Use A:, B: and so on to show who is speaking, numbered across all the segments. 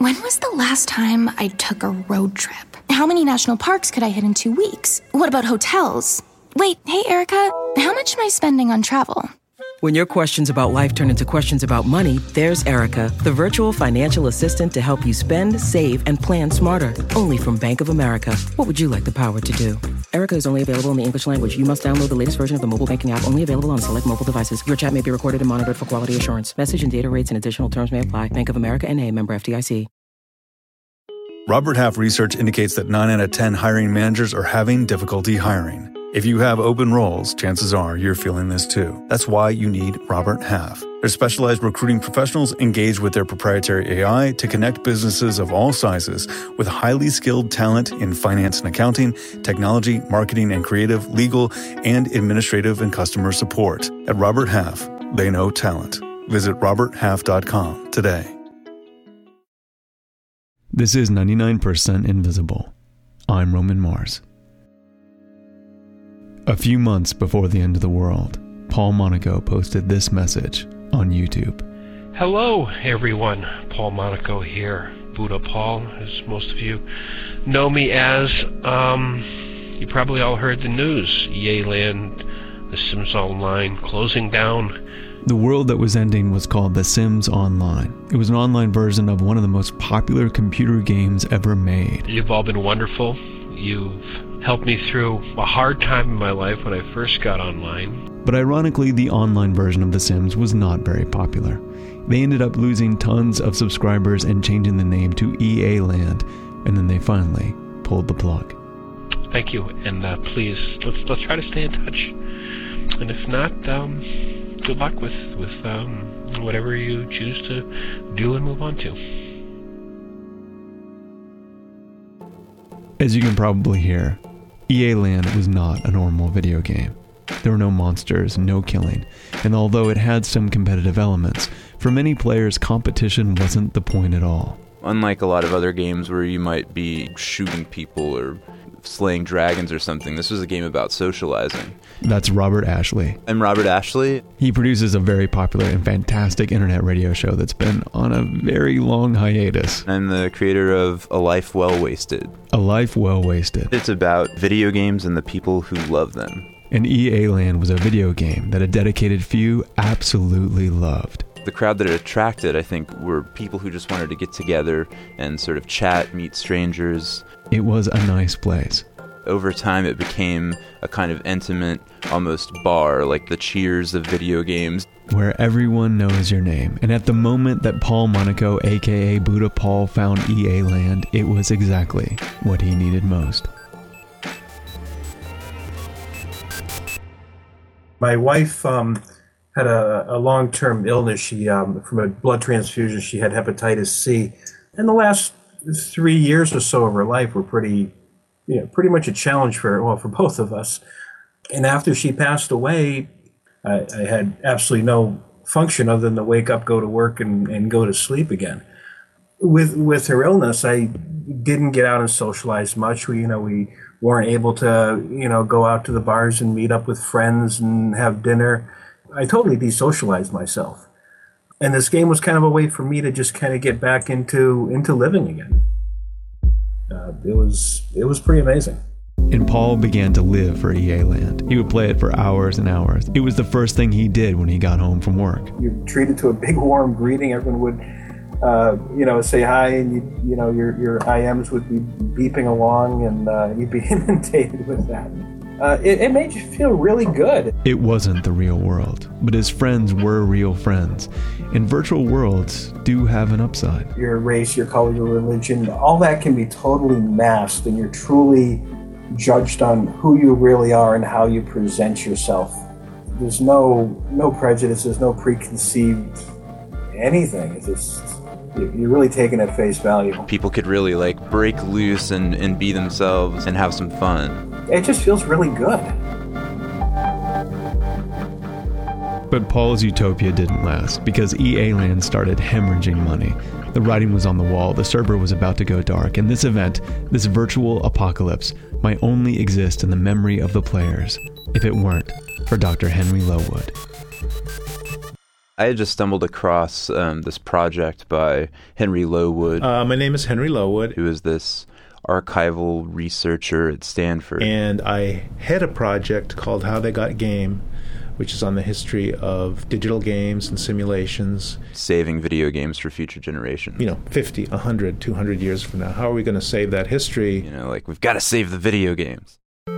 A: When was the last time I took a road trip? How many national parks could I hit in 2 weeks? What about hotels? Wait, hey, Erica, how much am I spending on travel?
B: When your questions about life turn into questions about money, there's Erica, the virtual financial assistant to help you spend, save, and plan smarter. Only from Bank of America. What would you like the power to do? Erica is only available in the English language. You must download the latest version of the mobile banking app, only available on select mobile devices. Your chat may be recorded and monitored for quality assurance. Message and data rates and additional terms may apply. Bank of America N.A., member FDIC.
C: Robert Half research indicates that 9 out of 10 hiring managers are having difficulty hiring. If you have open roles, chances are you're feeling this too. That's why you need Robert Half. Their specialized recruiting professionals engage with their proprietary AI to connect businesses of all sizes with highly skilled talent in finance and accounting, technology, marketing and creative, legal, and administrative and customer support. At Robert Half, they know talent. Visit roberthalf.com today.
D: This is 99% Invisible. I'm Roman Mars. A few months before the end of the world, Paul Monaco posted this message on YouTube.
E: Hello, everyone. Paul Monaco here. Buddha Paul, as most of you know me as. You probably all heard the news. EA Land, The Sims Online closing down.
D: The world that was ending was called The Sims Online. It was an online version of one of the most popular computer games ever made.
E: You've all been wonderful. You've helped me through a hard time in my life when I first got online.
D: But ironically, the online version of The Sims was not very popular. They ended up losing tons of subscribers and changing the name to EA Land, and then they finally pulled the plug.
E: Thank you, and please, let's try to stay in touch. And if not, good luck with whatever you choose to do and move on to.
D: As you can probably hear, EA Land was not a normal video game. There were no monsters, no killing, and although it had some competitive elements, for many players competition wasn't the point at all.
F: Unlike a lot of other games where you might be shooting people or slaying dragons or something, this was a game about socializing.
D: That's Robert Ashley.
F: I'm Robert Ashley.
D: He produces a very popular and fantastic internet radio show that's been on a very long hiatus.
F: I'm the creator of A Life Well Wasted.
D: A Life Well Wasted.
F: It's about video games and the people who love them.
D: And EA Land was a video game that a dedicated few absolutely loved.
F: The crowd that it attracted, I think, were people who just wanted to get together and sort of chat, meet strangers.
D: It was a nice place.
F: Over time, it became a kind of intimate, almost bar, like the Cheers of video games.
D: Where everyone knows your name. And at the moment that Paul Monaco, aka Buddha Paul, found EA Land, it was exactly what he needed most.
G: My wife had a long-term illness. She, from a blood transfusion, she had hepatitis C. And the last 3 years or so of her life were pretty much a challenge for both of us. And after she passed away, I had absolutely no function other than to wake up, go to work, and go to sleep again. With her illness, I didn't get out and socialize much. We weren't able to, go out to the bars and meet up with friends and have dinner. I totally desocialized myself. And this game was kind of a way for me to just kind of get back into living again. It was pretty amazing.
D: And Paul began to live for EA Land. He would play it for hours and hours. It was the first thing he did when he got home from work. You're
G: treated to a big warm greeting. Everyone would say hi, and your IMs would be beeping along, and you'd be inundated with that. It made you feel really good.
D: It wasn't the real world, but his friends were real friends. And virtual worlds do have an upside.
G: Your race, your color, your religion, all that can be totally masked, and you're truly judged on who you really are and how you present yourself. There's no prejudice, there's no preconceived anything. It's just, you're really taking it at face value.
F: People could really break loose and be themselves and have some fun.
G: It just feels really good.
D: But Paul's utopia didn't last because EA Land started hemorrhaging money. The writing was on the wall, the server was about to go dark, and this event, this virtual apocalypse, might only exist in the memory of the players if it weren't for Dr. Henry Lowood.
F: I had just stumbled across this project by Henry Lowood.
H: My name is Henry Lowood.
F: Who is this archival researcher at Stanford.
H: And I head a project called How They Got Game, which is on the history of digital games and simulations.
F: Saving video games for future generations.
H: 50, 100, 200 years from now. How are we going to save that history?
F: We've got to save the video games.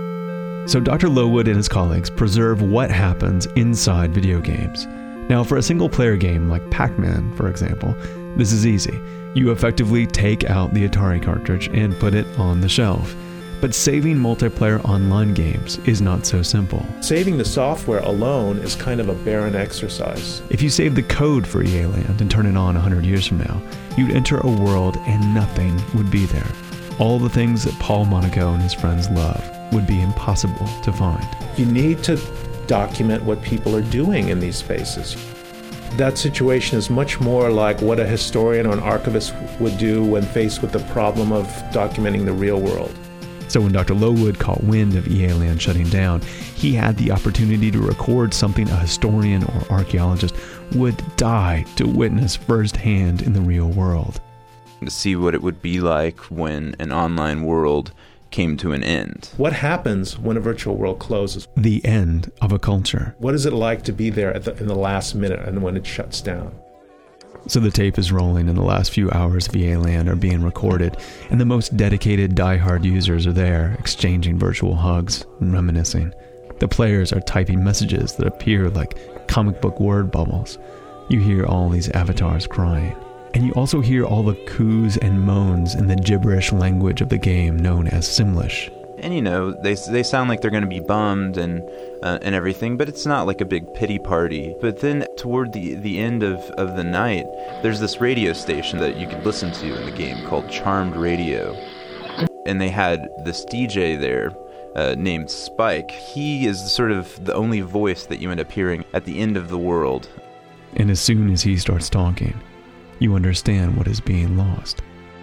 D: So Dr. Lowood and his colleagues preserve what happens inside video games. Now, for a single-player game like Pac-Man, for example, this is easy. You effectively take out the Atari cartridge and put it on the shelf. But saving multiplayer online games is not so simple.
H: Saving the software alone is kind of a barren exercise.
D: If you save the code for EA Land and turn it on 100 years from now, you'd enter a world and nothing would be there. All the things that Paul Monaco and his friends love would be impossible to find.
H: You need to document what people are doing in these spaces. That situation is much more like what a historian or an archivist would do when faced with the problem of documenting the real world.
D: So when Dr. Lowood caught wind of EA Land shutting down, he had the opportunity to record something a historian or archaeologist would die to witness firsthand in the real world.
F: To see what it would be like when an online world came to an end.
H: What happens when a virtual world closes?
D: The end of a culture.
H: What is it like to be there in the last minute and when it shuts down?
D: So the tape is rolling and the last few hours of EA Land are being recorded, and the most dedicated die-hard users are there, exchanging virtual hugs and reminiscing. The players are typing messages that appear like comic book word bubbles. You hear all these avatars crying. And you also hear all the coos and moans in the gibberish language of the game known as Simlish.
F: And they sound like they're going to be bummed and everything, but it's not like a big pity party. But then toward the end of the night, there's this radio station that you could listen to in the game called Charmed Radio. And they had this DJ there named Spike. He is sort of the only voice that you end up hearing at the end of the world.
D: And as soon as he starts talking, you understand what is being lost.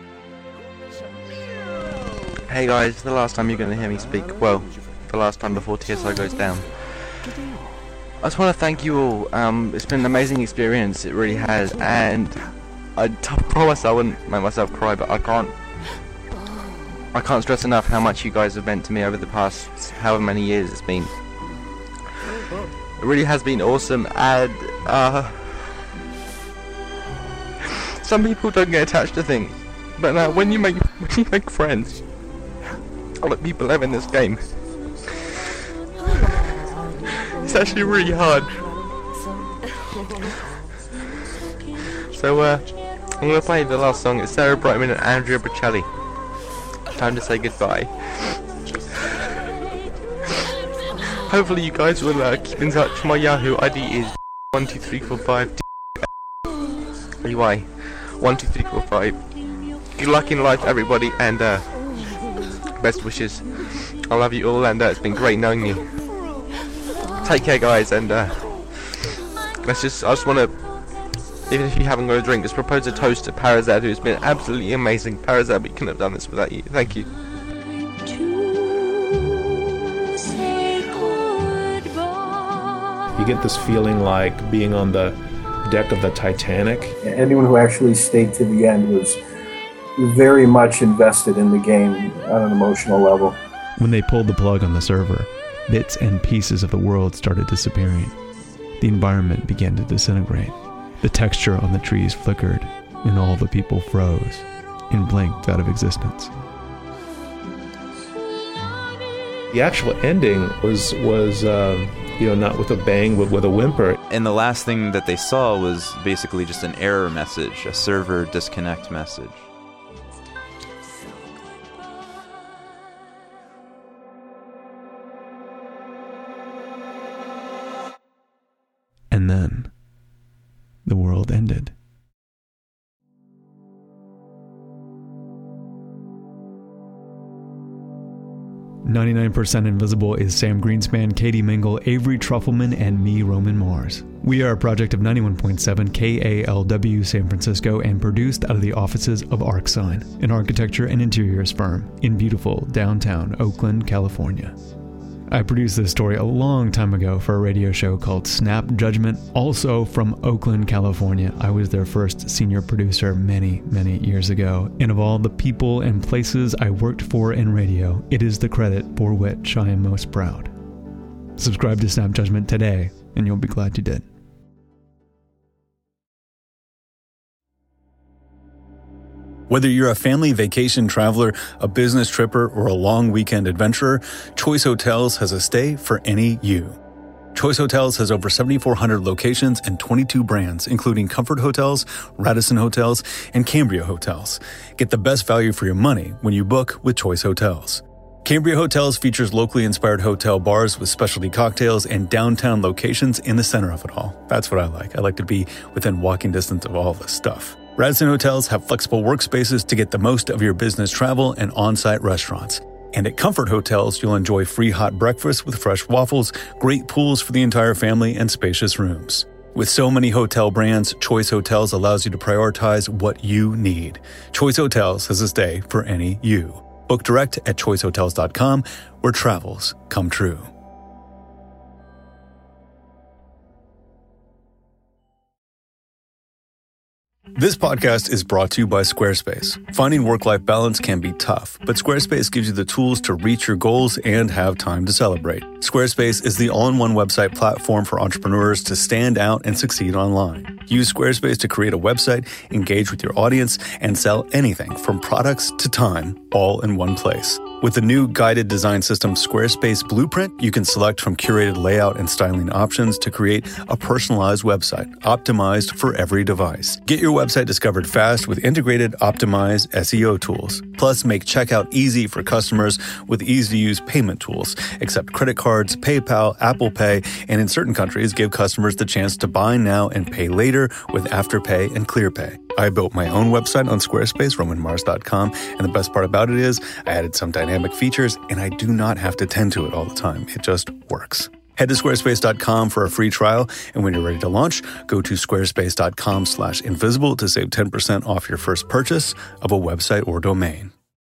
I: Hey guys, the last time you're going to hear me speak, well, the last time before TSI goes down. I just want to thank you all. It's been an amazing experience, it really has, and I promise I wouldn't make myself cry, but I can't stress enough how much you guys have meant to me over the past however many years it's been. It really has been awesome, and some people don't get attached to things, but when you make friends, like people have in this game, it's actually really hard. So I'm going to play the last song. It's Sarah Brightman and Andrea Bocelli. Time to say goodbye. Hopefully you guys will keep in touch. My Yahoo ID is 12345 EY 12345. Good luck in life, everybody, and best wishes. I love you all, and it's been great knowing you. Take care, guys, and I just want to, even if you haven't got a drink, just propose a toast to Parazad, who's been absolutely amazing. Parazad, we couldn't have done this without you. Thank you.
H: You get this feeling like being on the deck of the Titanic.
G: Anyone who actually stayed to the end was very much invested in the game on an emotional level.
D: When they pulled the plug on the server, bits and pieces of the world started disappearing. The environment began to disintegrate. The texture on the trees flickered, and all the people froze and blinked out of existence.
H: The actual ending was not with a bang, but with a whimper.
F: And the last thing that they saw was basically just an error message, a server disconnect message.
D: And then, the world ended. "99% Invisible" is Sam Greenspan, Katie Mingle, Avery Trufelman, and me, Roman Mars. We are a project of 91.7 KALW San Francisco and produced out of the offices of ArcSign, an architecture and interiors firm in beautiful downtown Oakland, California. I produced this story a long time ago for a radio show called Snap Judgment, also from Oakland, California. I was their first senior producer many, many years ago. And of all the people and places I worked for in radio, it is the credit for which I am most proud. Subscribe to Snap Judgment today, and you'll be glad you did.
C: Whether you're a family vacation traveler, a business tripper, or a long weekend adventurer, Choice Hotels has a stay for any you. Choice Hotels has over 7,400 locations and 22 brands, including Comfort Hotels, Radisson Hotels, and Cambria Hotels. Get the best value for your money when you book with Choice Hotels. Cambria Hotels features locally inspired hotel bars with specialty cocktails and downtown locations in the center of it all. That's what I like. I like to be within walking distance of all this stuff. Radisson Hotels have flexible workspaces to get the most of your business travel and on-site restaurants. And at Comfort Hotels, you'll enjoy free hot breakfast with fresh waffles, great pools for the entire family, and spacious rooms. With so many hotel brands, Choice Hotels allows you to prioritize what you need. Choice Hotels has a stay for any you. Book direct at choicehotels.com, where travels come true. This podcast is brought to you by Squarespace. Finding work-life balance can be tough, but Squarespace gives you the tools to reach your goals and have time to celebrate. Squarespace is the all-in-one website platform for entrepreneurs to stand out and succeed online. Use Squarespace to create a website, engage with your audience, and sell anything from products to time, all in one place. With the new guided design system Squarespace Blueprint, you can select from curated layout and styling options to create a personalized website, optimized for every device. Get your website discovered fast with integrated, optimized SEO tools. Plus, make checkout easy for customers with easy-to-use payment tools. Accept credit cards, PayPal, Apple Pay, and in certain countries, give customers the chance to buy now and pay later with Afterpay and ClearPay. I built my own website on Squarespace, RomanMars.com, and the best part about it is I added some dynamic features, and I do not have to tend to it all the time. It just works. Head to squarespace.com for a free trial, and when you're ready to launch, go to squarespace.com/invisible to save 10% off your first purchase of a website or domain.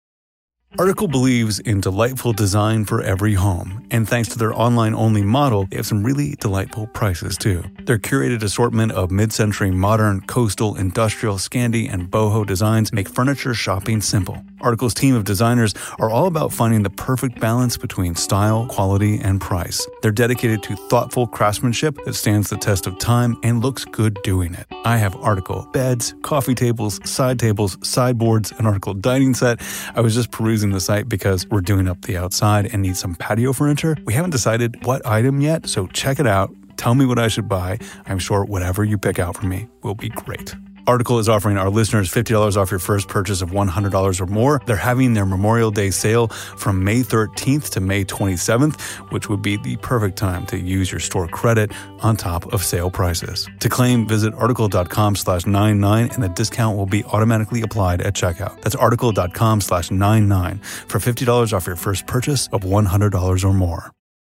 C: Article believes in delightful design for every home, and thanks to their online-only model, they have some really delightful prices too. Their curated assortment of mid-century modern, coastal, industrial, Scandi, and boho designs make furniture shopping simple. Article's team of designers are all about finding the perfect balance between style, quality, and price. They're dedicated to thoughtful craftsmanship that stands the test of time and looks good doing it. I have Article beds, coffee tables, sideboards, an Article dining set. I was just perusing the site because we're doing up the outside and need some patio furniture. We haven't decided what item yet, so check it out. Tell me what I should buy. I'm sure whatever you pick out for me will be great. Article is offering our listeners $50 off your first purchase of $100 or more. They're having their Memorial Day sale from May 13th to May 27th, which would be the perfect time to use your store credit on top of sale prices. To claim, visit article.com/99 and the discount will be automatically applied at checkout. That's article.com/99 for $50 off your first purchase of $100 or more.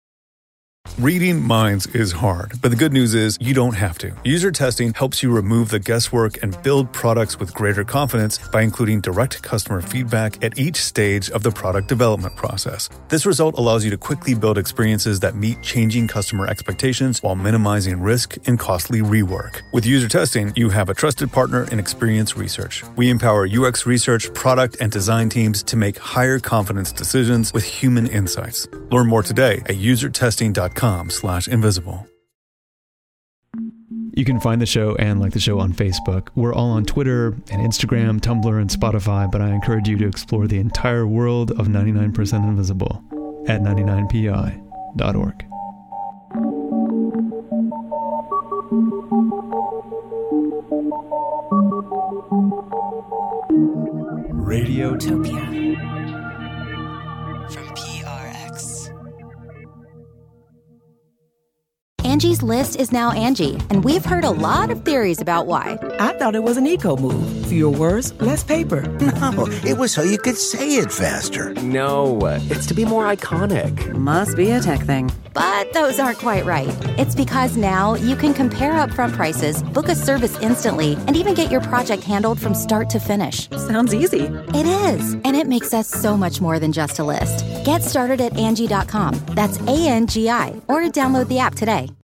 C: Reading minds is hard, but the good news is you don't have to. User testing helps you remove the guesswork and build products with greater confidence by including direct customer feedback at each stage of the product development process. This result allows you to quickly build experiences that meet changing customer expectations while minimizing risk and costly rework. With user testing, you have a trusted partner in Experience Research. We empower UX research, product, and design teams to make higher confidence decisions with human insights. Learn more today at usertesting.com/invisible.
D: You can find the show and like the show on Facebook. We're all on Twitter and Instagram, Tumblr, and Spotify, but I encourage you to explore the entire world of 99% Invisible at 99pi.org.
J: Radiotopia from PRX.
K: Angie's List is now Angie, and we've heard a lot of theories about why.
B: I thought it was an eco move. Fewer words, less paper.
L: No, it was so you could say it faster.
M: No, it's to be more iconic.
J: Must be a tech thing.
K: But those aren't quite right. It's because now you can compare upfront prices, book a service instantly, and even get your project handled from start to finish.
L: Sounds easy.
K: It is, and it makes us so much more than just a list. Get started at Angie.com. That's ANGI, or download the app today.